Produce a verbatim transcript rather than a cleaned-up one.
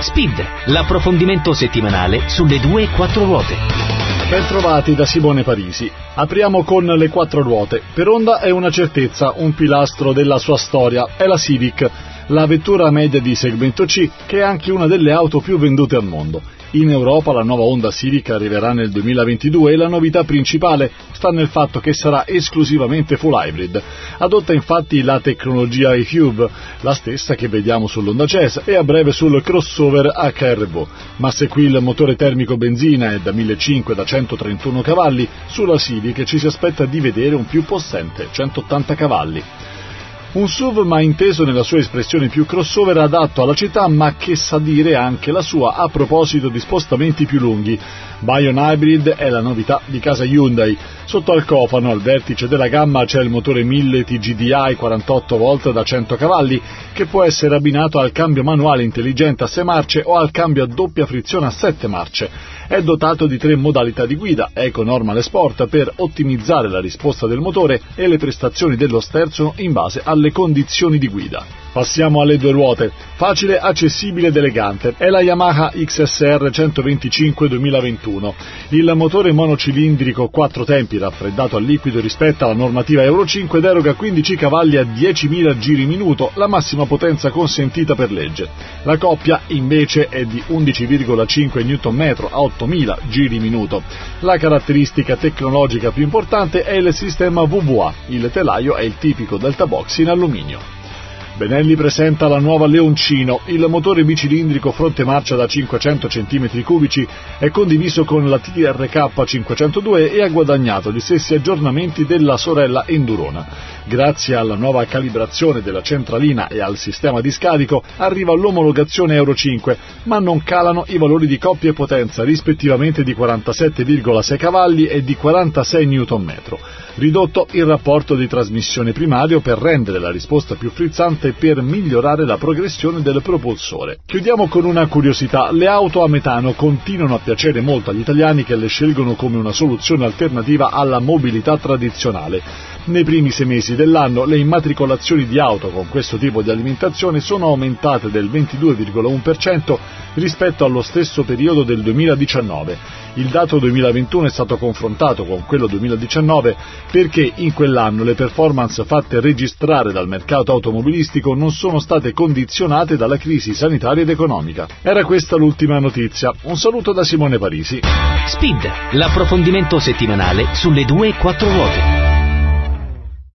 Speed, l'approfondimento settimanale sulle due e quattro ruote. Bentrovati da Simone Parisi. Apriamo con le quattro ruote. Per Honda è una certezza, un pilastro della sua storia, è la Civic, la vettura media di segmento C, che è anche una delle auto più vendute al mondo. In Europa la nuova Honda Civic arriverà nel duemilaventidue e la novità principale sta nel fatto che sarà esclusivamente full hybrid. Adotta infatti la tecnologia eHub, la stessa che vediamo sull'Honda Jazz e a breve sul crossover H R V. Ma se qui il motore termico benzina è da millecinquecento da centotrentuno cavalli, sulla Civic ci si aspetta di vedere un più possente centottanta cavalli. Un S U V ma inteso nella sua espressione più crossover, adatto alla città ma che sa dire anche la sua a proposito di spostamenti più lunghi. Bion Hybrid è la novità di casa Hyundai. Sotto al cofano, al vertice della gamma, c'è il motore mille T G D I quarantotto volt da cento cavalli che può essere abbinato al cambio manuale intelligente a sei marce o al cambio a doppia frizione a sette marce. È dotato di tre modalità di guida, Eco, Normal e Sport, per ottimizzare la risposta del motore e le prestazioni dello sterzo in base alle condizioni di guida. Passiamo alle due ruote. Facile, accessibile ed elegante. È la Yamaha X S R centoventicinque duemilaventuno. Il motore monocilindrico quattro tempi raffreddato a liquido rispetta la normativa Euro cinque ed eroga quindici cavalli a diecimila giri minuto, la massima potenza consentita per legge. La coppia invece è di undici virgola cinque newton metri a ottomila giri minuto. La caratteristica tecnologica più importante è il sistema V V A. Il telaio è il tipico Delta Box in alluminio. Benelli presenta la nuova Leoncino. Il motore bicilindrico fronte marcia da cinquecento centimetri cubici è condiviso con la T R K cinquecentodue e ha guadagnato gli stessi aggiornamenti della sorella Endurona. Grazie alla nuova calibrazione della centralina e al sistema di scarico arriva l'omologazione Euro cinque, ma non calano i valori di coppia e potenza, rispettivamente di quarantasette virgola sei cavalli e di quarantasei newton metri. Ridotto il rapporto di trasmissione primario per rendere la risposta più frizzante e per migliorare la progressione del propulsore. Chiudiamo con una curiosità: le auto a metano continuano a piacere molto agli italiani che le scelgono come una soluzione alternativa alla mobilità tradizionale. Nei primi sei mesi dell'anno le immatricolazioni di auto con questo tipo di alimentazione sono aumentate del ventidue virgola uno per cento rispetto allo stesso periodo del duemiladiciannove. Il dato duemilaventuno è stato confrontato con quello duemiladiciannove perché in quell'anno le performance fatte registrare dal mercato automobilistico non sono state condizionate dalla crisi sanitaria ed economica. Era questa l'ultima notizia. Un saluto da Simone Parisi. Speed, l'approfondimento settimanale sulle due e quattro ruote.